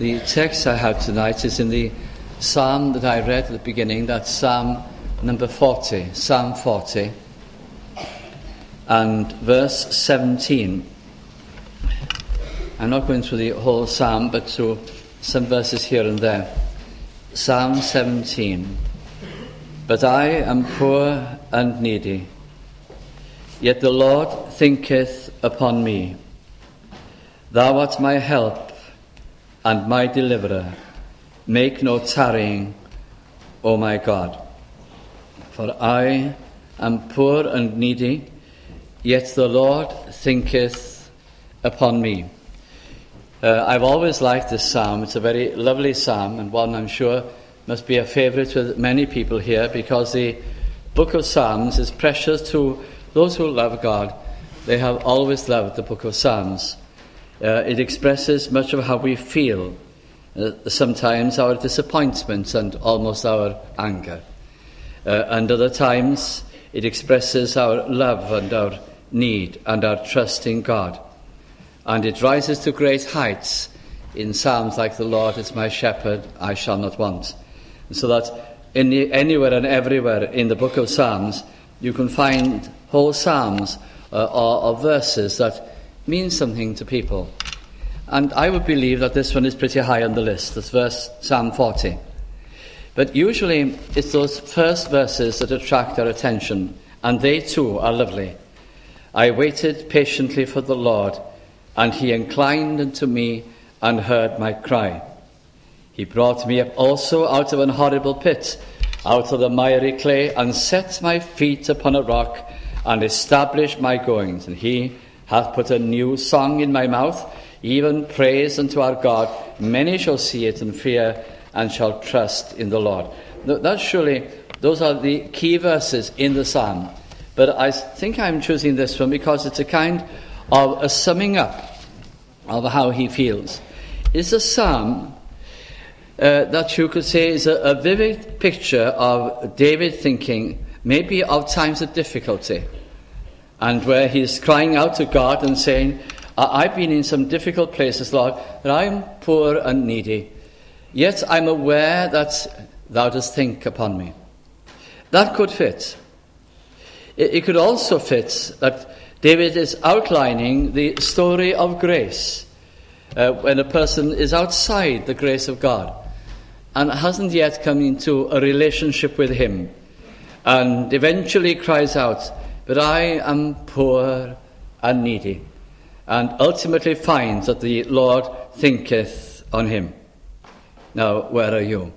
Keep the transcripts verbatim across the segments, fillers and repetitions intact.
The text I have tonight is in the psalm that I read at the beginning. That's Psalm number forty, Psalm forty, and verse seventeen. I'm not going through the whole psalm, but through some verses here and there. Psalm seventeen. But I am poor and needy, yet the Lord thinketh upon me. Thou art my help and my deliverer. Make no tarrying, O my God. For I am poor and needy, yet the Lord thinketh upon me. Uh, I've always liked this psalm. It's a very lovely psalm, and one I'm sure must be a favourite with many people here, because the book of Psalms is precious to those who love God. They have always loved the book of Psalms. Uh, it expresses much of how we feel, uh, sometimes our disappointments and almost our anger. Uh, and other times it expresses our love and our need and our trust in God. And it rises to great heights in psalms like "The Lord is my shepherd, I shall not want." And so that in the, anywhere and everywhere in the book of Psalms, you can find whole psalms uh, or, or verses that mean something to people. And I would believe that this one is pretty high on the list. That's verse Psalm forty. But usually it's those first verses that attract our attention, and they too are lovely. I waited patiently for the Lord, and he inclined unto me and heard my cry. He brought me up also out of an horrible pit, out of the miry clay, and set my feet upon a rock, and established my goings. And he hath put a new song in my mouth, even praise unto our God. Many shall see it and fear, and shall trust in the Lord. That's surely, those are the key verses in the psalm. But I think I'm choosing this one because it's a kind of a summing up of how he feels. It's a psalm uh, that you could say is a, a vivid picture of David thinking, maybe of times of difficulty, and where he's crying out to God and saying, I've been in some difficult places, Lord, that I'm poor and needy, yet I'm aware that thou dost think upon me. That could fit. It, it could also fit that David is outlining the story of grace, uh, when a person is outside the grace of God and hasn't yet come into a relationship with him, and eventually cries out, but I am poor and needy, and ultimately finds that the Lord thinketh on him. Now, where are you?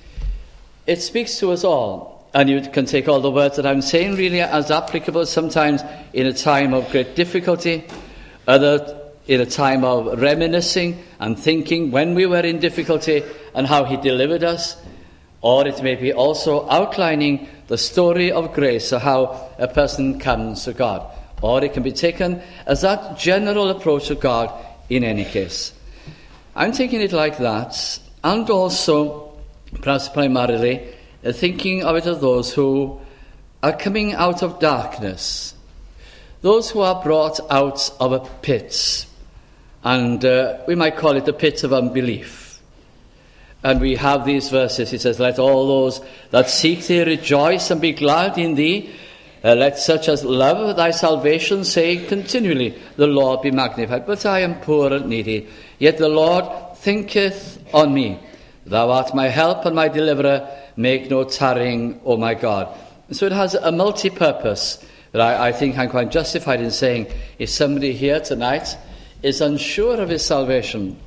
It speaks to us all, and you can take all the words that I'm saying really as applicable, sometimes in a time of great difficulty, other in a time of reminiscing and thinking when we were in difficulty and how he delivered us. Or it may be also outlining the story of grace, or how a person comes to God. Or it can be taken as that general approach to God in any case. I'm taking it like that, and also, perhaps primarily, uh, thinking of it as those who are coming out of darkness, those who are brought out of a pit, and uh, we might call it the pit of unbelief. And we have these verses. He says, let all those that seek thee rejoice and be glad in thee. Uh, let such as love thy salvation say continually, the Lord be magnified. But I am poor and needy, yet the Lord thinketh on me. Thou art my help and my deliverer. Make no tarrying, O my God. And so it has a multi-purpose that I, I think I'm quite justified in saying, if somebody here tonight is unsure of his salvation,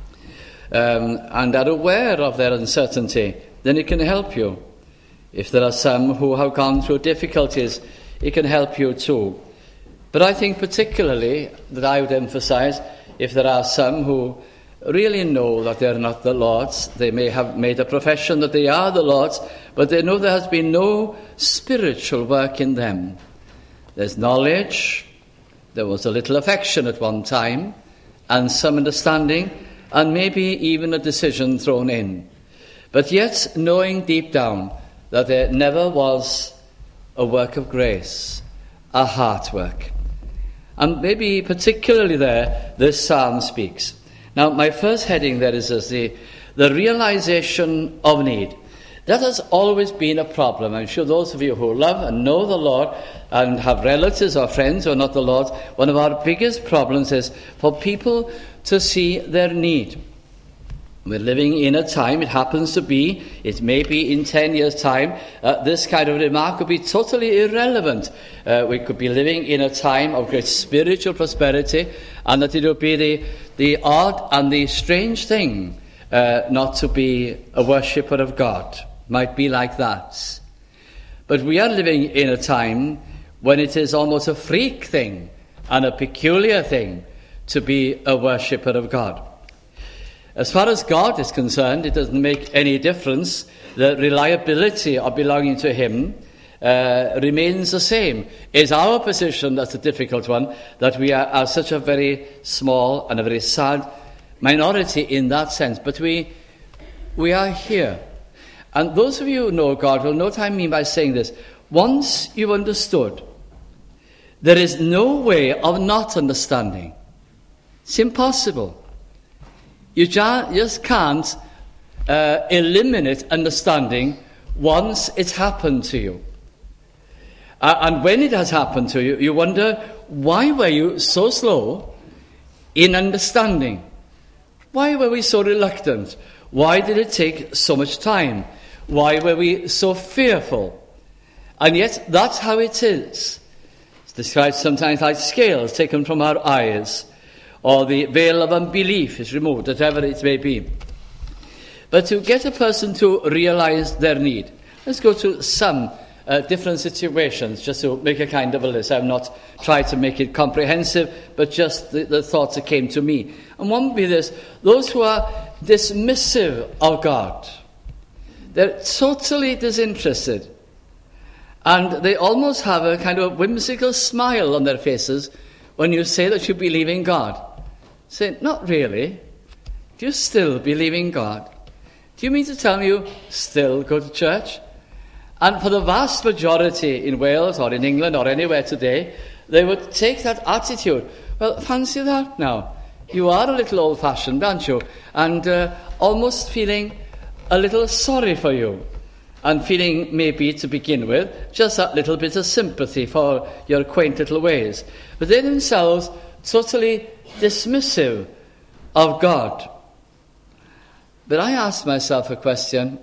um, and are aware of their uncertainty, then it can help you. If there are some who have gone through difficulties, it can help you too. But I think particularly that I would emphasize, if there are some who really know that they're not the Lord's, they may have made a profession that they are the Lord's, but they know there has been no spiritual work in them. There's knowledge, there was a little affection at one time, and some understanding, and maybe even a decision thrown in. But yet, knowing deep down that there never was a work of grace, a heart work. And maybe particularly there, this psalm speaks. Now, my first heading there is as the, the realization of need. That has always been a problem. I'm sure those of you who love and know the Lord and have relatives or friends who are not the Lord's, one of our biggest problems is for people to see their need. We're living in a time, it happens to be, it may be in ten years' time, uh, this kind of remark could be totally irrelevant. Uh, we could be living in a time of great spiritual prosperity, and that it would be the, the odd and the strange thing uh, not to be a worshipper of God. Might be like that. But we are living in a time when it is almost a freak thing and a peculiar thing to be a worshipper of God. As far as God is concerned, it doesn't make any difference. The reliability of belonging to Him uh, remains the same. It's our position that's a difficult one, that we are, are such a very small and a very sad minority in that sense. But we we are here. And those of you who know God will know what I mean by saying this. Once you've understood, there is no way of not understanding. It's impossible. You just can't uh, eliminate understanding once it's happened to you. Uh, and when it has happened to you, you wonder, why were you so slow in understanding? Why were we so reluctant? Why did it take so much time? Why were we so fearful? And yet, that's how it is. It's described sometimes like scales taken from our eyes, or the veil of unbelief is removed, whatever it may be. But to get a person to realize their need, let's go to some uh, different situations, just to make a kind of a list. I've not tried to make it comprehensive, but just the, the thoughts that came to me. And one would be this: those who are dismissive of God. They're totally disinterested. And they almost have a kind of whimsical smile on their faces when you say that you believe in God. Say, not really. Do you still believe in God? Do you mean to tell me you still go to church? And for the vast majority in Wales or in England or anywhere today, they would take that attitude. Well, fancy that now. You are a little old-fashioned, aren't you? And uh, almost feeling a little sorry for you, and feeling maybe to begin with just that little bit of sympathy for your quaint little ways. But they themselves totally dismissive of God. But I ask myself a question.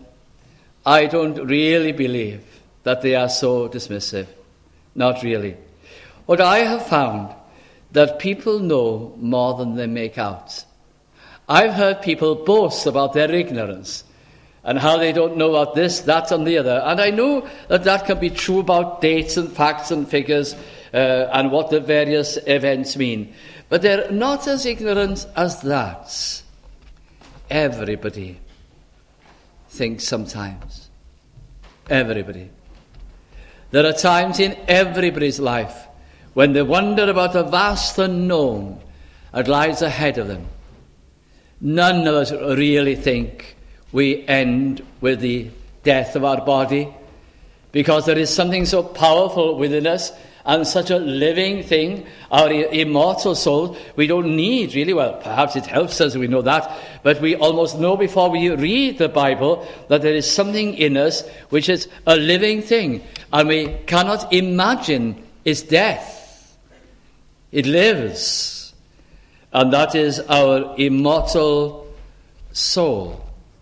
I don't really believe that they are so dismissive. Not really. What I have found, that people know more than they make out. I've heard people boast about their ignorance and how they don't know about this, that, and the other. And I know that that can be true about dates and facts and figures uh, and what the various events mean. But they're not as ignorant as that. Everybody thinks sometimes. Everybody. There are times in everybody's life when they wonder about a vast unknown that lies ahead of them. None of us really think we end with the death of our body, because there is something so powerful within us and such a living thing, our immortal soul. We don't need really, well, perhaps it helps us, we know that, but we almost know before we read the Bible that there is something in us which is a living thing, and we cannot imagine its death. It lives, and that is our immortal soul.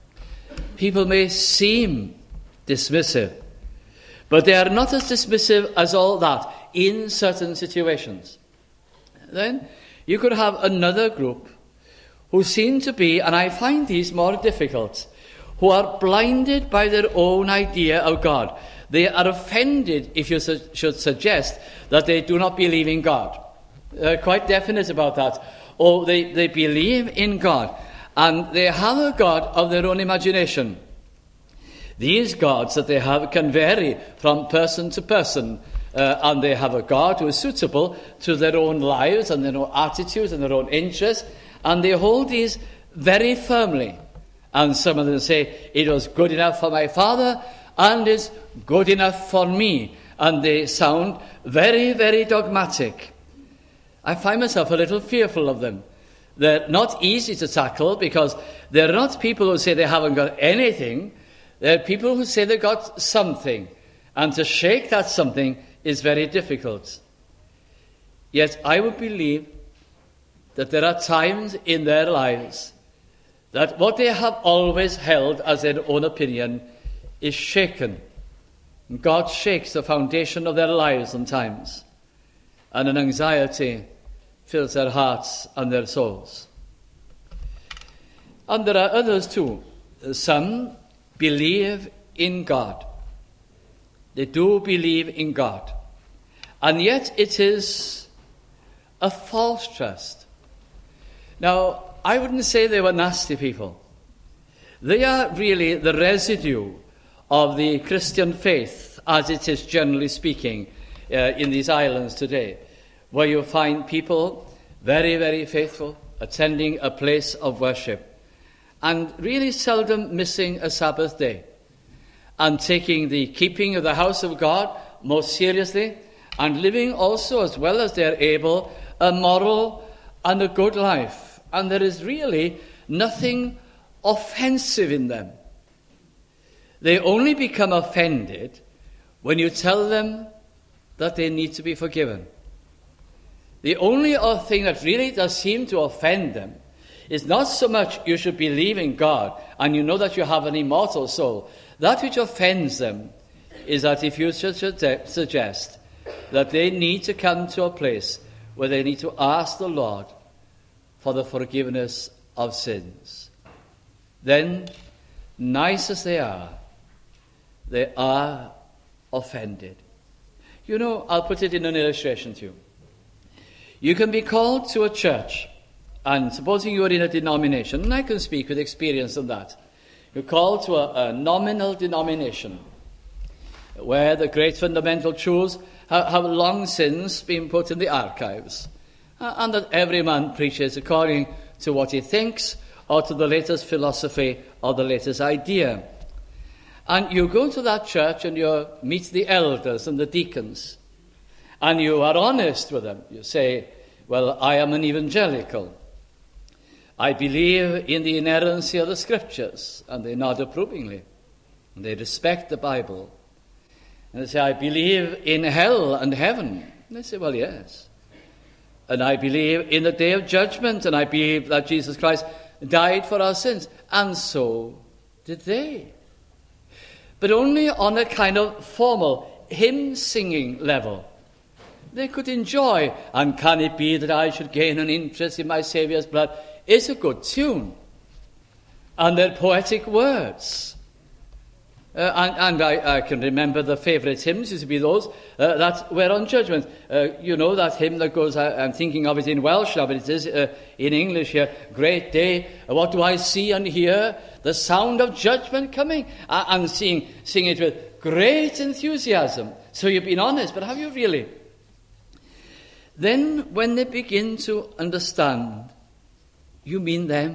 People may seem dismissive, but they are not as dismissive as all that in certain situations. Then you could have another group who seem to be, and I find these more difficult, who are blinded by their own idea of God. They are offended if you su- should suggest that they do not believe in God. They're quite definite about that. Or they, they believe in God, and they have a God of their own imagination. These gods that they have can vary from person to person, uh, and they have a God who is suitable to their own lives and their own attitudes and their own interests, and they hold these very firmly. And some of them say, it was good enough for my father, and it's good enough for me. And they sound very, very dogmatic. I find myself a little fearful of them. They're not easy to tackle because they're not people who say they haven't got anything. They're people who say they've got something. And to shake that something is very difficult. Yet I would believe that there are times in their lives that what they have always held as their own opinion is shaken. God shakes the foundation of their lives sometimes, and an anxiety fills their hearts and their souls. And there are others too. Some believe in God. They do believe in God. And yet it is a false trust. Now, I wouldn't say they were nasty people. They are really the residue of the Christian faith, as it is generally speaking uh, in these islands today, where you find people very, very faithful, attending a place of worship, and really seldom missing a Sabbath day, and taking the keeping of the house of God most seriously, and living also, as well as they're able, a moral and a good life. And there is really nothing offensive in them. They only become offended when you tell them that they need to be forgiven. The only thing that really does seem to offend them is not so much you should believe in God and you know that you have an immortal soul. That which offends them is that if you should suggest that they need to come to a place where they need to ask the Lord for the forgiveness of sins, then, nice as they are, they are offended. You know, I'll put it in an illustration to you. You can be called to a church, and supposing you are in a denomination, and I can speak with experience of that. You're called to a, a nominal denomination, where the great fundamental truths have, have long since been put in the archives, uh, and that every man preaches according to what he thinks, or to the latest philosophy, or the latest idea. And you go to that church and you meet the elders and the deacons, and you are honest with them. You say, well, I am an evangelical. I believe in the inerrancy of the Scriptures. And they nod approvingly. And they respect the Bible. And they say, I believe in hell and heaven. And they say, well, yes. And I believe in the day of judgment. And I believe that Jesus Christ died for our sins. And so did they. But only on a kind of formal hymn-singing level. They could enjoy, and can it be that I should gain an interest in my Saviour's blood? It's a good tune. And they're poetic words. Uh, and and I, I can remember the favourite hymns used to be those uh, that were on judgment. Uh, you know that hymn that goes, I, I'm thinking of it in Welsh now, but it is uh, in English here. Great day, what do I see and hear? The sound of judgment coming. Uh, and sing, sing it with great enthusiasm. So you've been honest, but have you really? Then when they begin to understand, you mean them,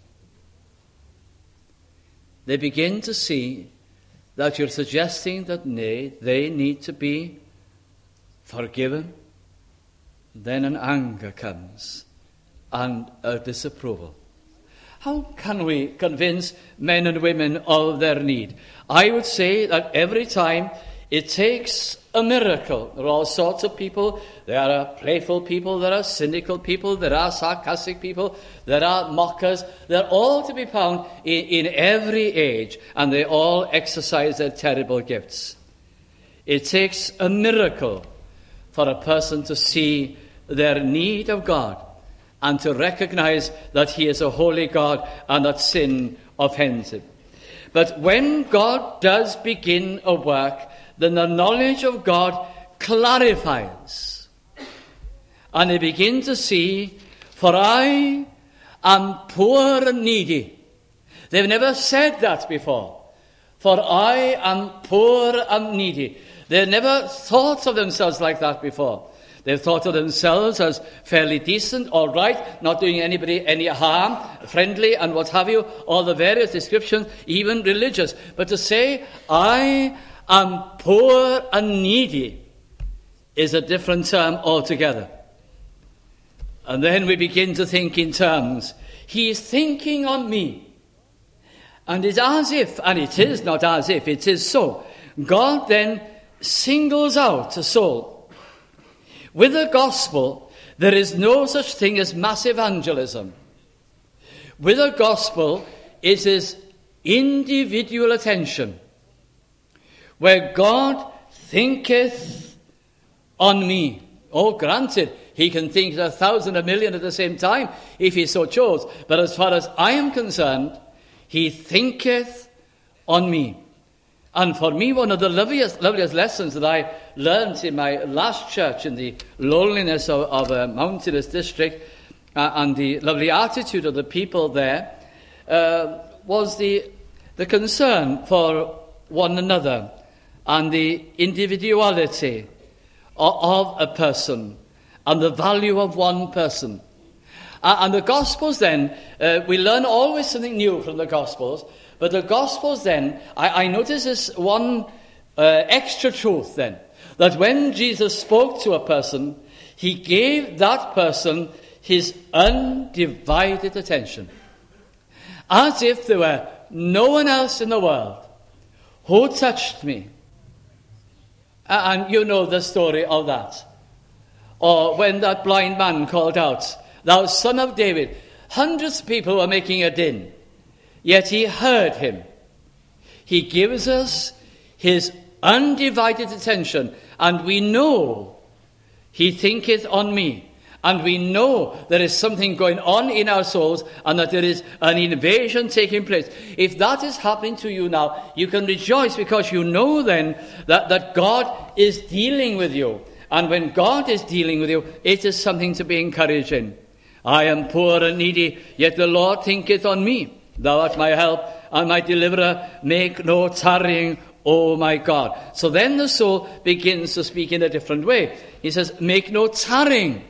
they begin to see that you're suggesting that nay, they need to be forgiven. Then an anger comes and a disapproval. How can we convince men and women of their need? I would say that every time it takes a miracle. There are all sorts of people. There are playful people, there are cynical people, there are sarcastic people, there are mockers. They're all to be found in, in every age, and they all exercise their terrible gifts. It takes a miracle for a person to see their need of God and to recognize that he is a holy God and that sin offends him. But when God does begin a work, then the knowledge of God clarifies. And they begin to see, for I am poor and needy. They've never said that before. For I am poor and needy. They've never thought of themselves like that before. They've thought of themselves as fairly decent, all right, not doing anybody any harm, friendly and what have you, all the various descriptions, even religious. But to say, I am poor and needy is a different term altogether. And then we begin to think in terms. He is thinking on me. And it's as if, and it is not as if, it is so. God then singles out a soul. With the gospel, there is no such thing as mass evangelism. With the gospel, it is individual attention, where God thinketh on me. Oh, granted, he can think a thousand, a million at the same time, if he so chose. But as far as I am concerned, he thinketh on me. And for me, one of the loveliest, loveliest lessons that I learned in my last church, in the loneliness of, of a mountainous district, uh, and the lovely attitude of the people there, uh, was the, the concern for one another and the individuality of, of a person and the value of one person. Uh, and the Gospels then, uh, we learn always something new from the Gospels, but the Gospels then, I, I notice this one uh, extra truth then, that when Jesus spoke to a person, he gave that person his undivided attention, as if there were no one else in the world who touched me. Uh, and you know the story of that. Or when that blind man called out, "Thou son of David," hundreds of people were making a din, yet he heard him. He gives us his undivided attention, and we know he thinketh on me. And we know there is something going on in our souls and that there is an invasion taking place. If that is happening to you now, you can rejoice because you know then that, that God is dealing with you. And when God is dealing with you, it is something to be encouraged in. I am poor and needy, yet the Lord thinketh on me. Thou art my help and my deliverer. Make no tarrying, O my God. So then the soul begins to speak in a different way. He says, make no tarrying.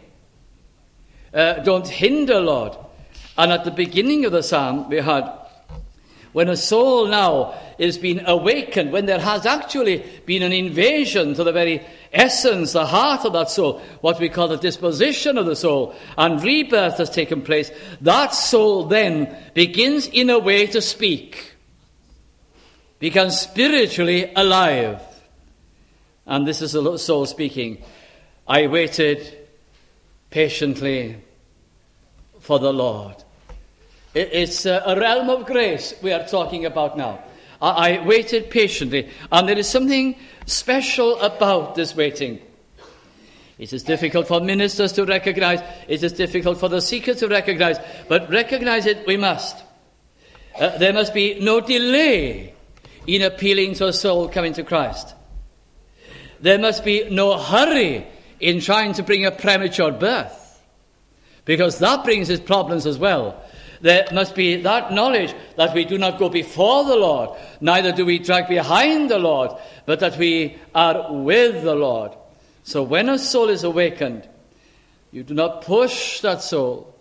Uh, don't hinder, Lord. And at the beginning of the psalm, we had, when a soul now is being awakened, when there has actually been an invasion to the very essence, the heart of that soul, what we call the disposition of the soul, and rebirth has taken place, that soul then begins in a way to speak, becomes spiritually alive. And this is the soul speaking. I waited patiently for the Lord. It's a realm of grace we are talking about now. I waited patiently, and there is something special about this waiting. It is difficult for ministers to recognize, it is difficult for the seeker to recognize, but recognize it we must. Uh, there must be no delay in appealing to a soul coming to Christ. There must be no hurry in trying to bring a premature birth, because that brings its problems as well. There must be that knowledge that we do not go before the Lord, neither do we drag behind the Lord, but that we are with the Lord. So when a soul is awakened, you do not push that soul.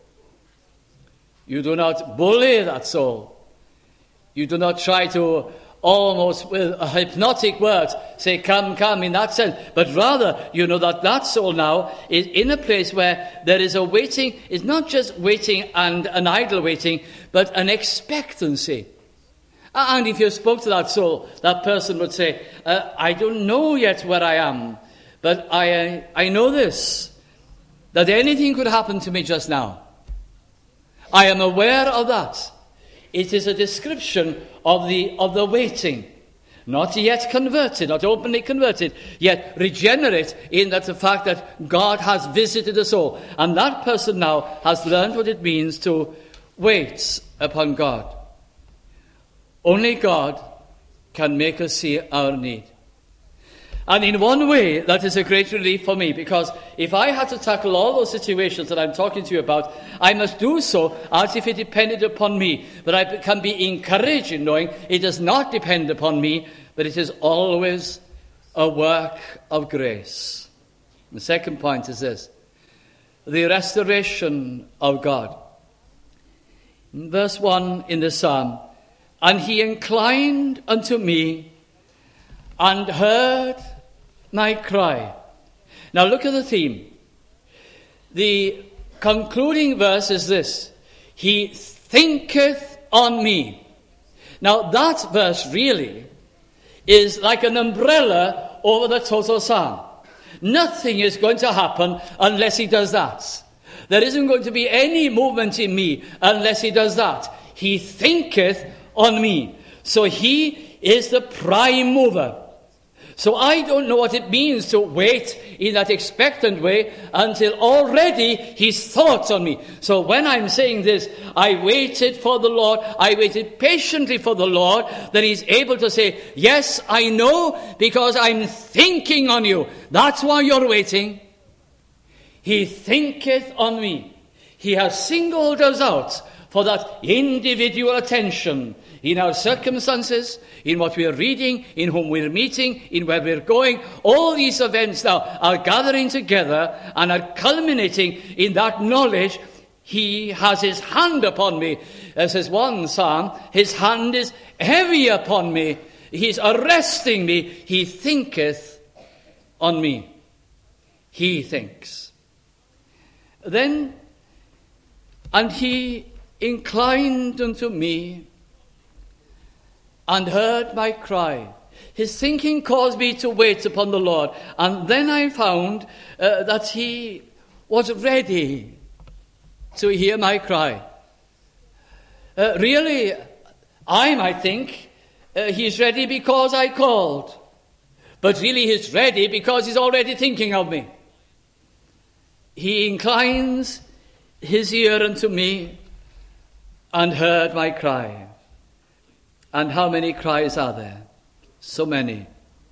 You do not bully that soul. You do not try to almost with a hypnotic words say, come, come, in that sense. But rather, you know that that soul now is in a place where there is a waiting. It's not just waiting and an idle waiting, but an expectancy. And if you spoke to that soul, that person would say, uh, I don't know yet where I am, but I, I know this, that anything could happen to me just now. I am aware of that. It is a description of the of the waiting, not yet converted, not openly converted, yet regenerate in that the fact that God has visited the soul. And that person now has learned what it means to wait upon God. Only God can make us see our need. And in one way, that is a great relief for me, because if I had to tackle all those situations that I'm talking to you about, I must do so as if it depended upon me. But I can be encouraged in knowing it does not depend upon me, but it is always a work of grace. The second point is this: the restoration of God. In verse one in the psalm, and he inclined unto me and heard my cry. Now look at the theme. The concluding verse is this: He thinketh on me. Now that verse really is like an umbrella over the total psalm. Nothing is going to happen unless he does that. There isn't going to be any movement in me unless he does that. He thinketh on me. So he is the prime mover. So I don't know what it means to wait in that expectant way until already he's thought on me. So when I'm saying this, I waited for the Lord, I waited patiently for the Lord, then he's able to say, yes, I know, because I'm thinking on you. That's why you're waiting. He thinketh on me. He has singled us out for that individual attention in our circumstances, in what we're reading, in whom we're meeting, in where we're going. All these events now are gathering together and are culminating in that knowledge. He has his hand upon me. As says one psalm, his hand is heavy upon me. He's arresting me. He thinketh on me. He thinks. Then, and he inclined unto me and heard my cry. His thinking caused me to wait upon the Lord. And then I found uh, that he was ready to hear my cry. Uh, really, I might think uh, he's ready because I called. But really he's ready because he's already thinking of me. He inclines his ear unto me and heard my cry. And how many cries are there? So many.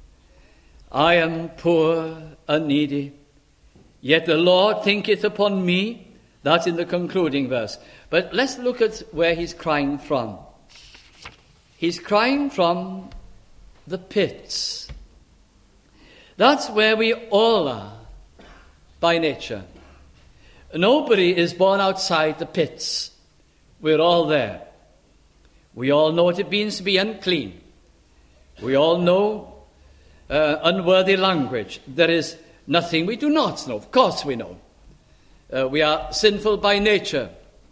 I am poor and needy, yet the Lord thinketh upon me. That's in the concluding verse. But let's look at where he's crying from. He's crying from the pits. That's where we all are by nature. Nobody is born outside the pits. We're all there. We all know what it means to be unclean. We all know uh, unworthy language. There is nothing we do not know. Of course we know. Uh, we are sinful by nature.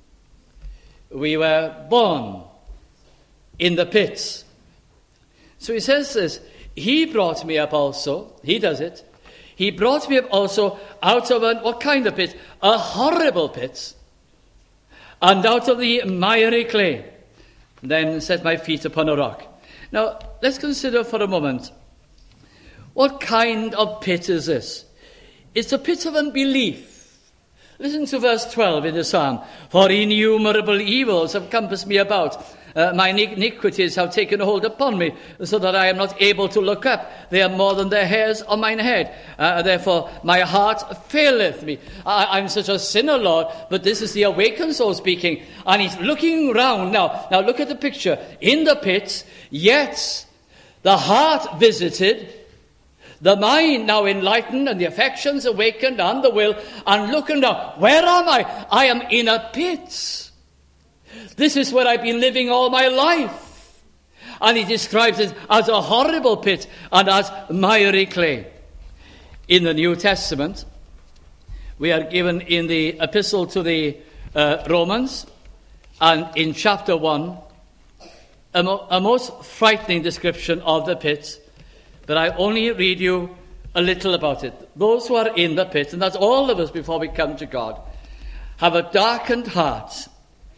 We were born in the pits. So he says this, he brought me up also, he does it, he brought me up also out of a, what kind of pit? A horrible pit, and out of the miry clay. Then set my feet upon a rock. Now, let's consider for a moment, what kind of pit is this? It's a pit of unbelief. Listen to verse twelve in the psalm. For innumerable evils have compassed me about. Uh, my iniquities have taken hold upon me, so that I am not able to look up. They are more than the hairs on mine head. Uh, therefore, my heart faileth me. I, I'm such a sinner, Lord, but this is the awakened soul speaking. And he's looking round. Now, now look at the picture. In the pit, yet the heart visited, the mind now enlightened, and the affections awakened, and the will, and looking down. Where am I? I am in a pit. This is where I've been living all my life. And he describes it as a horrible pit and as miry clay. In the New Testament, we are given in the epistle to the uh, Romans, and in chapter one, a, mo- a most frightening description of the pit. But I only read you a little about it. Those who are in the pit, and that's all of us before we come to God, have a darkened heart.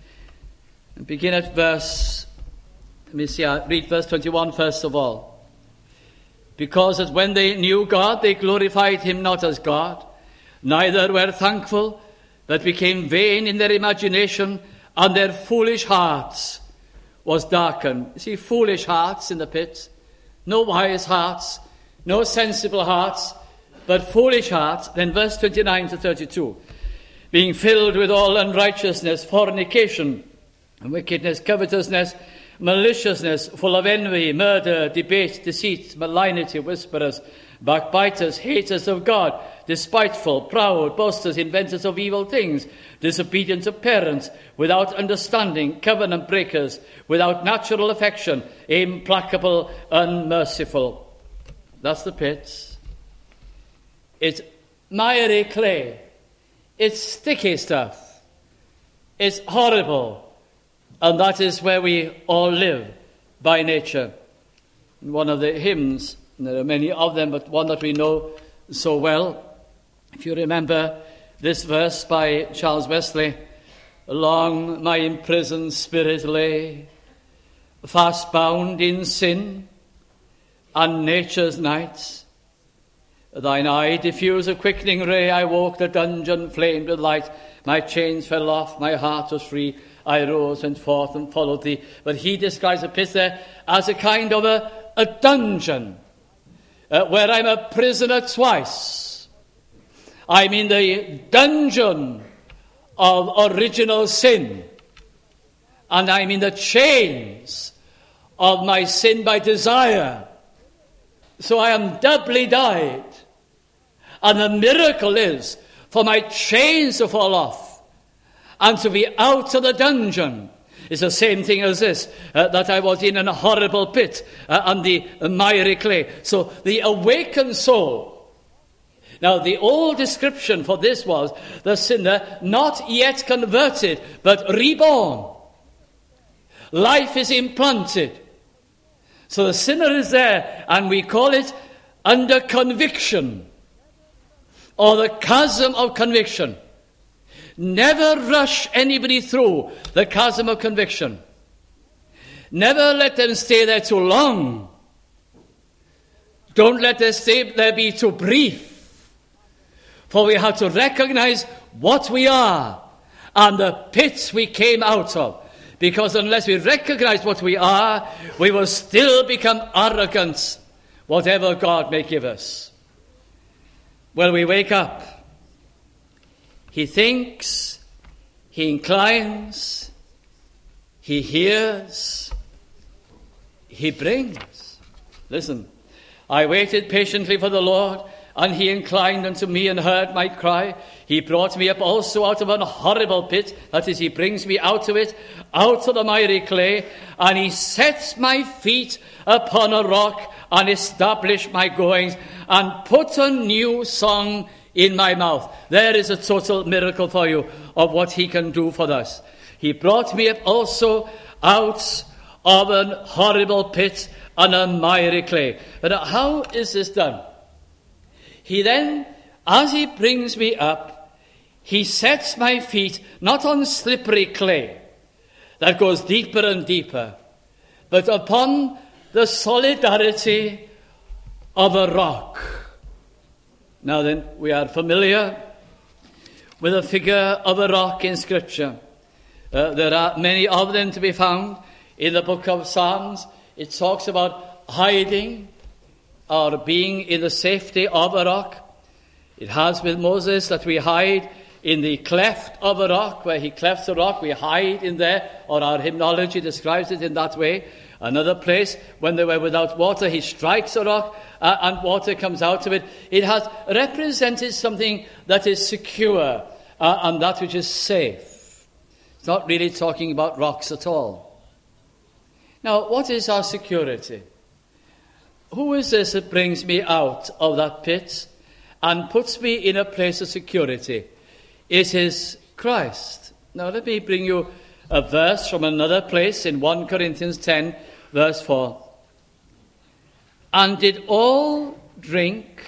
Begin at verse, let me see, I'll read verse twenty-one first of all. Because as when they knew God, they glorified him not as God, neither were thankful, but became vain in their imagination, and their foolish hearts was darkened. You see, foolish hearts in the pit, no wise hearts, no sensible hearts, but foolish hearts. Then verse twenty-nine to thirty-two. Being filled with all unrighteousness, fornication, wickedness, covetousness, maliciousness, full of envy, murder, debate, deceit, malignity, whisperers, backbiters, haters of God, despiteful, proud, boasters, inventors of evil things, disobedient to parents, without understanding, covenant breakers, without natural affection, implacable, unmerciful. That's the pit. It's miry clay. It's sticky stuff. It's horrible. And that is where we all live by nature. In one of the hymns, and there are many of them, but one that we know so well, if you remember this verse by Charles Wesley, long my imprisoned spirit lay, fast bound in sin and nature's nights. Thine eye diffused a quickening ray, I woke, the dungeon flamed with light. My chains fell off, my heart was free. I rose, went forth and followed thee. But he describes the pit there as a kind of a, a dungeon, uh, where I'm a prisoner twice. I'm in the dungeon of original sin, and I'm in the chains of my sin by desire. So I am doubly died. And the miracle is for my chains to fall off and to be out of the dungeon. It's the same thing as this, uh, that I was in a horrible pit uh, on the miry clay. So the awakened soul. Now the old description for this was the sinner not yet converted, but reborn. Life is implanted. So the sinner is there, and we call it under conviction, or the chasm of conviction. Never rush anybody through the chasm of conviction. Never let them stay there too long. Don't let them stay there be too brief. For we have to recognize what we are and the pits we came out of. Because unless we recognize what we are, we will still become arrogant, whatever God may give us. Well, we wake up. He thinks, he inclines, he hears, he brings. Listen, I waited patiently for the Lord, and he inclined unto me and heard my cry. He brought me up also out of an horrible pit. That is, he brings me out of it, out of the miry clay, and he sets my feet upon a rock and established my goings and put a new song in my mouth. There is a total miracle for you of what he can do for us. He brought me up also out of an horrible pit and a miry clay. But how is this done? He then, as he brings me up, he sets my feet not on slippery clay that goes deeper and deeper, but upon the solidarity of a rock. Now then, we are familiar with the figure of a rock in Scripture. Uh, there are many of them to be found in the book of Psalms. It talks about hiding or being in the safety of a rock. It has with Moses that we hide in the cleft of a rock, where he clefts the rock, we hide in there, or our hymnology describes it in that way. Another place, when they were without water, he strikes a rock uh, and water comes out of it. It has represented something that is secure uh, and that which is safe. It's not really talking about rocks at all. Now, what is our security? Who is this that brings me out of that pit and puts me in a place of security? It is Christ. Now let me bring you a verse from another place in First Corinthians ten, verse four. And did all drink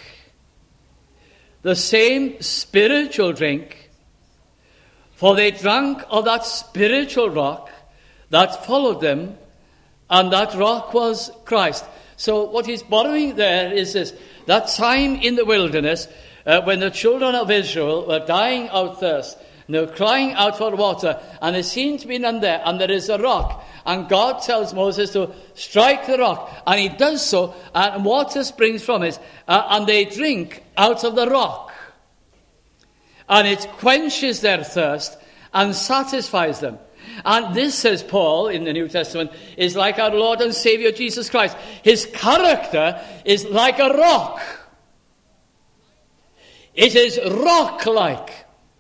the same spiritual drink, for they drank of that spiritual rock that followed them, and that rock was Christ. So what he's borrowing there is this, that time in the wilderness uh, when the children of Israel were dying of thirst, and they were crying out for water, and there seemed to be none there, and there is a rock, and God tells Moses to strike the rock, and he does so, and water springs from it, uh, and they drink out of the rock, and it quenches their thirst and satisfies them. And this, says Paul in the New Testament, is like our Lord and Savior Jesus Christ. His character is like a rock. It is rock-like.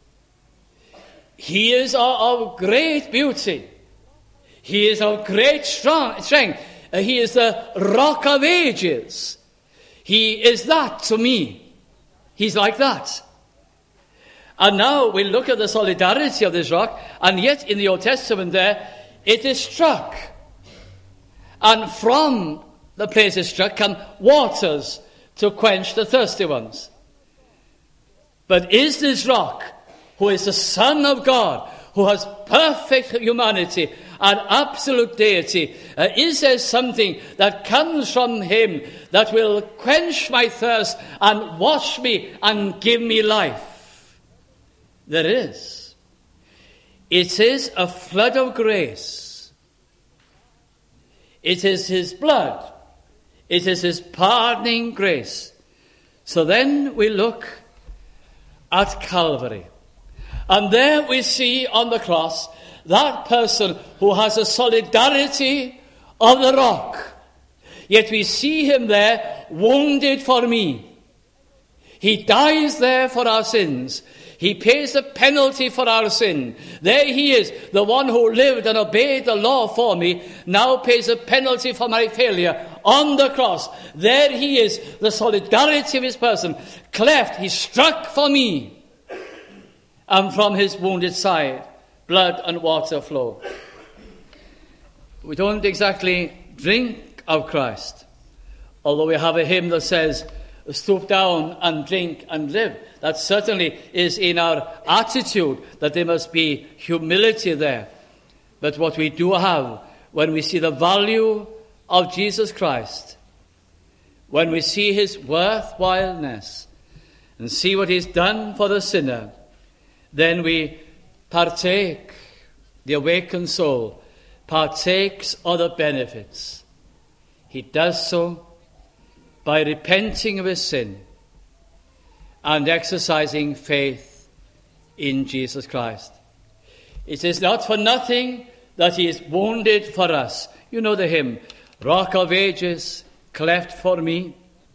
He is of great beauty. He is of great strength. He is the rock of ages. He is that to me. He's like that. And now we look at the solidarity of this rock, and yet in the Old Testament there, it is struck. And from the place it struck come waters to quench the thirsty ones. But is this rock, who is the Son of God, who has perfect humanity and absolute deity, uh, is there something that comes from him that will quench my thirst and wash me and give me life? There is. It is a flood of grace. It is his blood. It is his pardoning grace. So then we look at Calvary. And there we see on the cross that person who has a solidarity of the rock. Yet we see him there wounded for me. He dies there for our sins. He pays the penalty for our sin. There he is, the one who lived and obeyed the law for me, now pays the penalty for my failure on the cross. There he is, the solidarity of his person. Cleft, he struck for me. And from his wounded side, blood and water flow. We don't exactly drink of Christ, although we have a hymn that says, stoop down and drink and live. That certainly is in our attitude, that there must be humility there. But what we do have, when we see the value of Jesus Christ, when we see his worthwhileness, and see what he's done for the sinner, then we partake, the awakened soul partakes of the benefits. He does so by repenting of his sin and exercising faith in Jesus Christ. It is not for nothing that he is wounded for us. You know the hymn, Rock of Ages, cleft for me.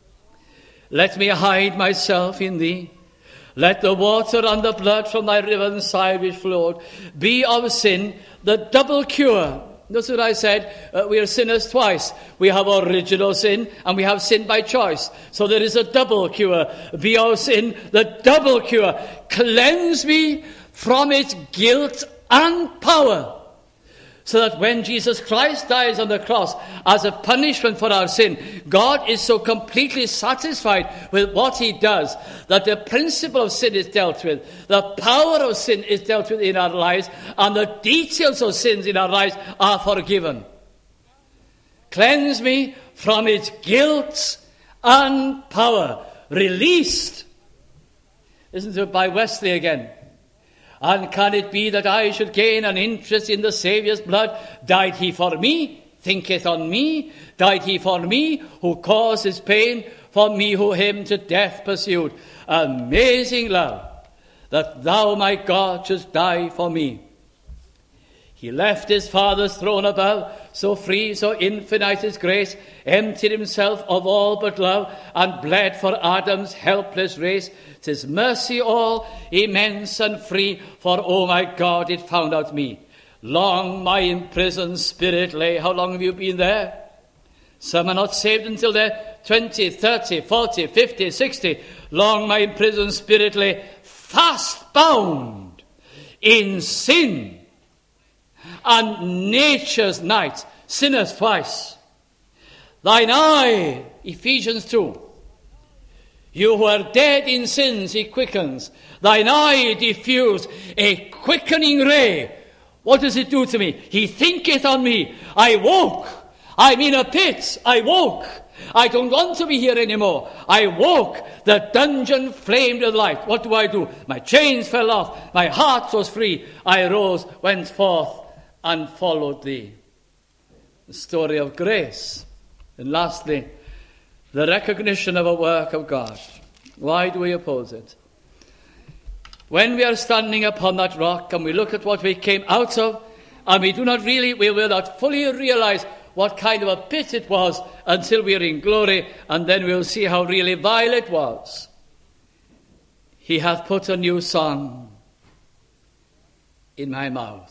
Let me hide myself in thee. Let the water and the blood from thy riven side which flowed be of sin the double cure. That's what I said. Uh, we are sinners twice. We have original sin and we have sin by choice. So there is a double cure. Be of sin the double cure. Cleanse me from its guilt and power. So that when Jesus Christ dies on the cross as a punishment for our sin, God is so completely satisfied with what he does that the principle of sin is dealt with, the power of sin is dealt with in our lives, and the details of sins in our lives are forgiven. Cleanse me from its guilt and power. Released. Listen to it by Wesley again. And can it be that I should gain an interest in the Saviour's blood? Died he for me? Thinketh on me? Died he for me? Who caused his pain? For me who him to death pursued. Amazing love, that thou, my God, shouldst die for me. He left his Father's throne above, so free, so infinite his grace, emptied himself of all but love, and bled for Adam's helpless race. 'Tis mercy all, immense and free, for, oh my God, it found out me. Long my imprisoned spirit lay. How long have you been there? Some are not saved until they're twenty, thirty, forty, fifty, sixty. Long my imprisoned spirit lay, fast bound in sin and nature's night, sinners twice. Thine eye, Ephesians two. You who are dead in sins, he quickens. Thine eye diffuse a quickening ray. What does it do to me? He thinketh on me. I woke. I'm in a pit. I woke. I don't want to be here anymore. I woke. The dungeon flamed with light. What do I do? My chains fell off. My heart was free. I rose, went forth, and followed thee. The story of grace. And lastly, the recognition of a work of God. Why do we oppose it? When we are standing upon that rock and we look at what we came out of, and we do not really, we will not fully realize what kind of a pit it was until we are in glory, and then we'll see how really vile it was. He hath put a new song in my mouth.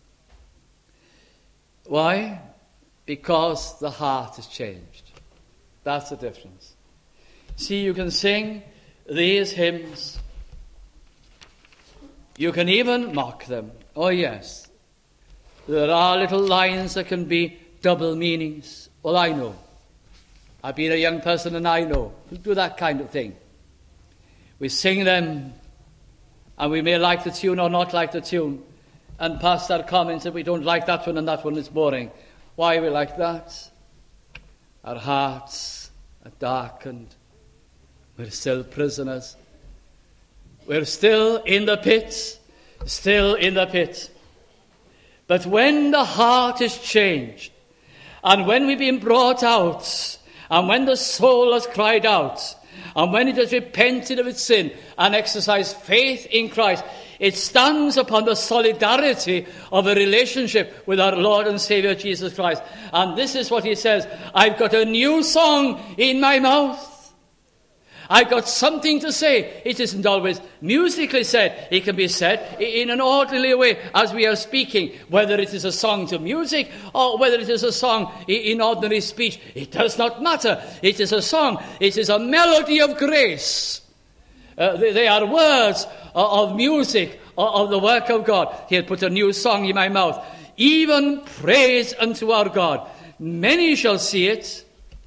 Why? Because the heart has changed. That's the difference. See, you can sing these hymns You can even mock them. Oh, yes. There are little lines that can be double meanings. Well, I know. I've been a young person and I know. We do that kind of thing. We sing them and we may like the tune or not like the tune and pass our comments that we don't like that one and that one is boring. Why are we like that? Our hearts are darkened. We're still prisoners. We're still in the pit. Still in the pit. But when the heart is changed, and when we've been brought out, and when the soul has cried out, and when it has repented of its sin and exercised faith in Christ, it stands upon the solidarity of a relationship with our Lord and Saviour Jesus Christ. And this is what he says, I've got a new song in my mouth. I've got something to say. It isn't always musically said. It can be said in an orderly way as we are speaking. Whether it is a song to music or whether it is a song in ordinary speech, it does not matter. It is a song. It is a melody of grace. Uh, they, they are words of music, of the work of God. He had put a new song in my mouth. Even praise unto our God. Many shall see it.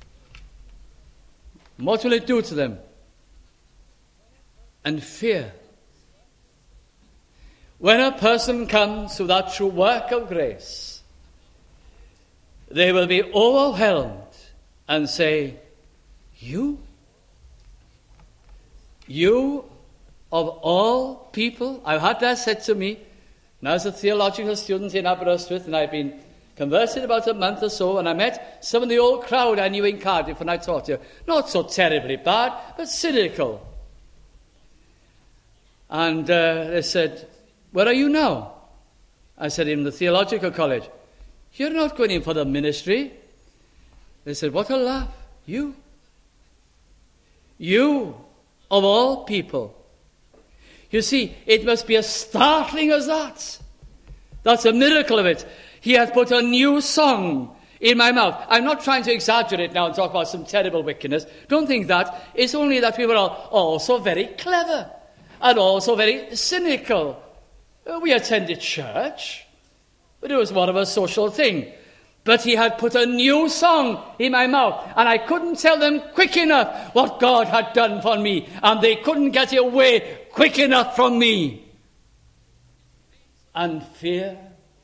What will it do to them? And fear. When a person comes to that true work of grace, they will be overwhelmed and say, You? You of all people? I've had that said to me when I was a theological student in Aberystwyth, and I've been converted about a month or so, and I met some of the old crowd I knew in Cardiff when I taught you. Not so terribly bad, but cynical. And uh, they said, Where are you now? I said, In the theological college. You're not going in for the ministry. They said, What a laugh. You? You, of all people. You see, it must be as startling as that. That's a miracle of it. He hath put a new song in my mouth. I'm not trying to exaggerate now and talk about some terrible wickedness. Don't think that. It's only that we were all also very clever and also very cynical. We attended church, but it was more of a social thing. But he had put a new song in my mouth, and I couldn't tell them quick enough what God had done for me, and they couldn't get away quick enough from me. And fear,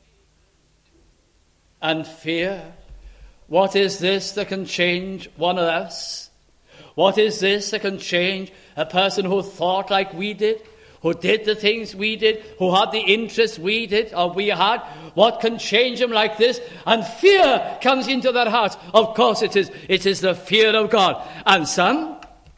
and fear, what is this that can change one of us? What is this that can change a person who thought like we did, who did the things we did, who had the interests we did or we had? What can change them like this? And fear comes into their hearts. Of course it is. It is the fear of God. And some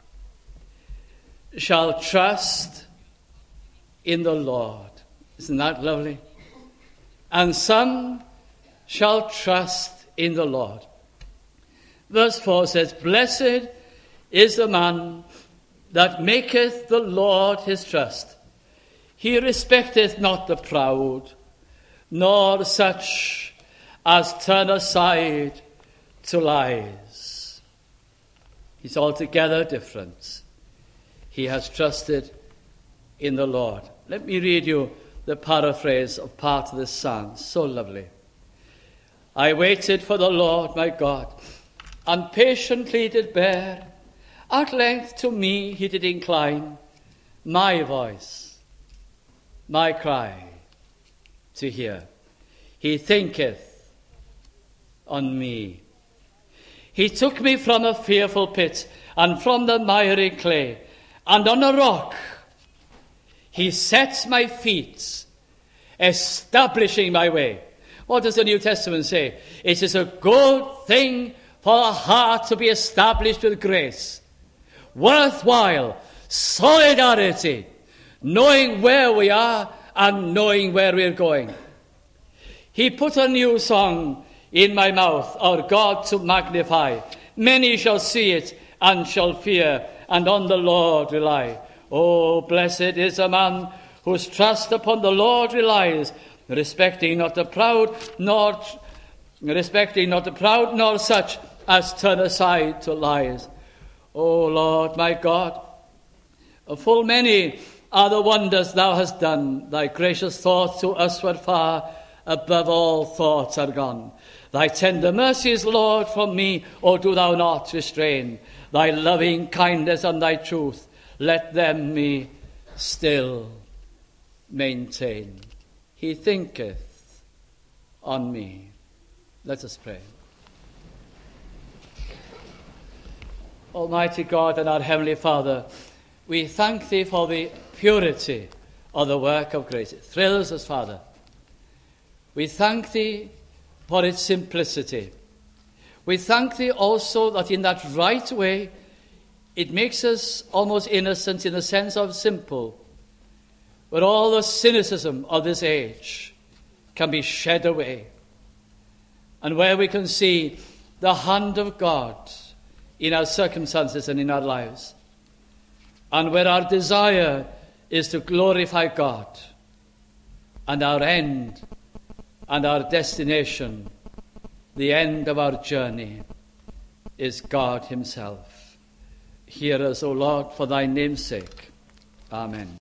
shall trust in the Lord. Isn't that lovely? And some shall trust in the Lord. Verse four says, Blessed is the man that maketh the Lord his trust. He respecteth not the proud, nor such as turn aside to lies. He's altogether different. He has trusted in the Lord. Let me read you the paraphrase of part of this psalm. So lovely. I waited for the Lord my God, and patiently did bear. At length to me he did incline my voice, my cry to hear. He thinketh on me. He took me from a fearful pit and from the miry clay, and on a rock he sets my feet, establishing my way. What does the New Testament say? It is a good thing for a heart to be established with grace. Worthwhile, solidarity, knowing where we are and knowing where we're going. He put a new song in my mouth, our God to magnify. Many shall see it and shall fear, and on the Lord rely. Oh, blessed is a man whose trust upon the Lord relies, respecting not the proud, nor respecting not the proud, nor such as turn aside to lies. O Lord my God, full many are the wonders thou hast done. Thy gracious thoughts to us were far above all thoughts are gone. Thy tender mercies, Lord, from me, O do thou not restrain. Thy loving kindness and thy truth, let them me still maintain. He thinketh on me. Let us pray. Almighty God and our Heavenly Father, we thank thee for the purity of the work of grace. It thrills us, Father. We thank thee for its simplicity. We thank thee also that in that right way it makes us almost innocent in the sense of simple, where all the cynicism of this age can be shed away, and where we can see the hand of God in our circumstances and in our lives, and where our desire is to glorify God, and our end and our destination, the end of our journey, is God himself. Hear us, O Lord, for thy name's sake. Amen.